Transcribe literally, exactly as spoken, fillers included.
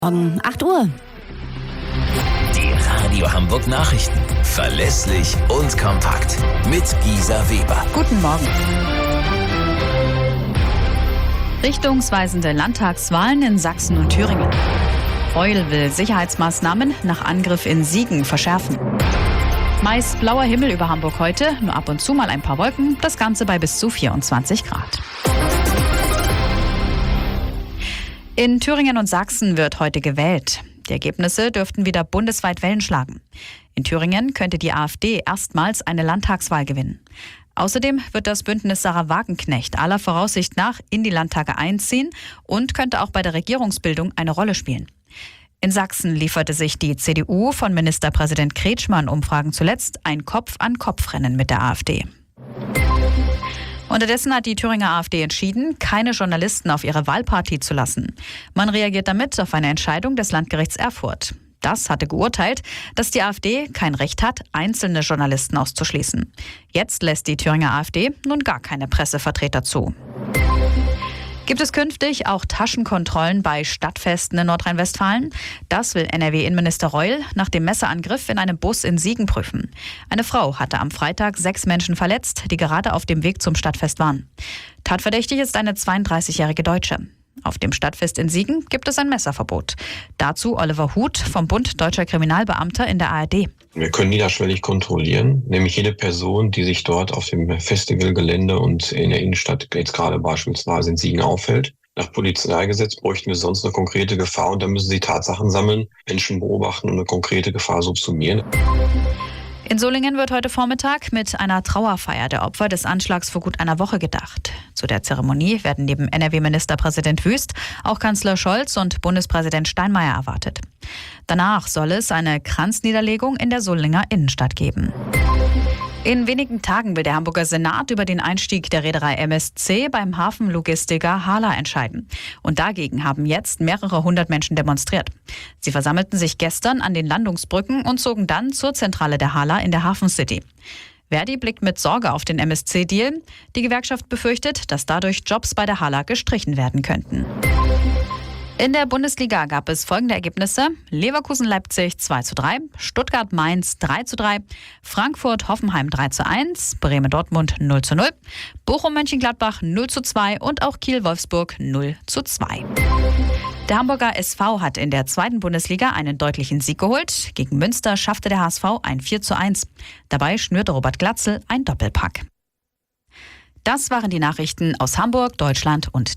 Um acht Uhr. Die Radio Hamburg Nachrichten. Verlässlich und kompakt. Mit Gisa Weber. Guten Morgen. Richtungsweisende Landtagswahlen in Sachsen und Thüringen. Reul will Sicherheitsmaßnahmen nach Angriff in Siegen verschärfen. Meist blauer Himmel über Hamburg heute, nur ab und zu mal ein paar Wolken, das Ganze bei bis zu vierundzwanzig Grad. In Thüringen und Sachsen wird heute gewählt. Die Ergebnisse dürften wieder bundesweit Wellen schlagen. In Thüringen könnte die AfD erstmals eine Landtagswahl gewinnen. Außerdem wird das Bündnis Sarah Wagenknecht aller Voraussicht nach in die Landtage einziehen und könnte auch bei der Regierungsbildung eine Rolle spielen. In Sachsen lieferte sich die C D U von Ministerpräsident Kretschmann Umfragen zuletzt ein Kopf-an-Kopf-Rennen mit der AfD. Unterdessen hat die Thüringer AfD entschieden, keine Journalisten auf ihre Wahlparty zu lassen. Man reagiert damit auf eine Entscheidung des Landgerichts Erfurt. Das hatte geurteilt, dass die AfD kein Recht hat, einzelne Journalisten auszuschließen. Jetzt lässt die Thüringer AfD nun gar keine Pressevertreter zu. Gibt es künftig auch Taschenkontrollen bei Stadtfesten in Nordrhein-Westfalen? Das will N R W-Innenminister Reul nach dem Messerangriff in einem Bus in Siegen prüfen. Eine Frau hatte am Freitag sechs Menschen verletzt, die gerade auf dem Weg zum Stadtfest waren. Tatverdächtig ist eine zweiunddreißigjährige Deutsche. Auf dem Stadtfest in Siegen gibt es ein Messerverbot. Dazu Oliver Huth vom Bund Deutscher Kriminalbeamter in der A R D. Wir können niederschwellig kontrollieren, nämlich jede Person, die sich dort auf dem Festivalgelände und in der Innenstadt, jetzt gerade beispielsweise in Siegen, aufhält. Nach Polizeigesetz bräuchten wir sonst eine konkrete Gefahr und dann müssen sie Tatsachen sammeln, Menschen beobachten und eine konkrete Gefahr subsumieren. In Solingen wird heute Vormittag mit einer Trauerfeier der Opfer des Anschlags vor gut einer Woche gedacht. Zu der Zeremonie werden neben N R W-Ministerpräsident Wüst auch Kanzler Scholz und Bundespräsident Steinmeier erwartet. Danach soll es eine Kranzniederlegung in der Solinger Innenstadt geben. In wenigen Tagen will der Hamburger Senat über den Einstieg der Reederei M S C beim Hafenlogistiker HHLA entscheiden. Und dagegen haben jetzt mehrere hundert Menschen demonstriert. Sie versammelten sich gestern an den Landungsbrücken und zogen dann zur Zentrale der HHLA in der Hafen City. Verdi blickt mit Sorge auf den M S C-Deal. Die Gewerkschaft befürchtet, dass dadurch Jobs bei der HHLA gestrichen werden könnten. In der Bundesliga gab es folgende Ergebnisse: Leverkusen-Leipzig zwei zu drei, Stuttgart-Mainz drei zu drei, Frankfurt-Hoffenheim drei zu eins, Bremen-Dortmund null zu null, Bochum-Mönchengladbach null zu zwei und auch Kiel-Wolfsburg null zu zwei. Der Hamburger S V hat in der zweiten Bundesliga einen deutlichen Sieg geholt. Gegen Münster schaffte der H S V ein vier zu eins. Dabei schnürte Robert Glatzel ein Doppelpack. Das waren die Nachrichten aus Hamburg, Deutschland und